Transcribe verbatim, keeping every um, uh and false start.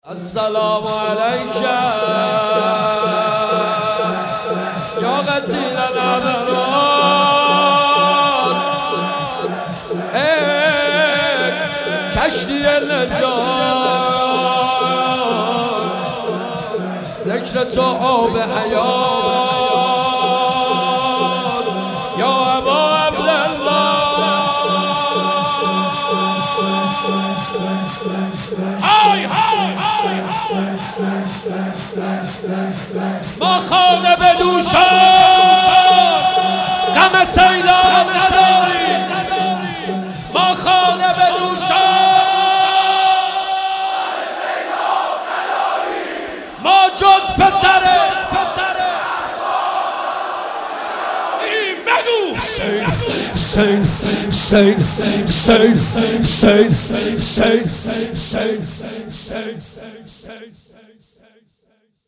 السلام علیک یا قتیل الابرار، ای کشتی نجات، ذکر تو آب حیات یا ابا عبدالله. های های ما خانه بدوشان غم سیلاب نداریم، ما خانه بدوشان ما جز پسره این بگو سین سین سین سین سین سین سین سین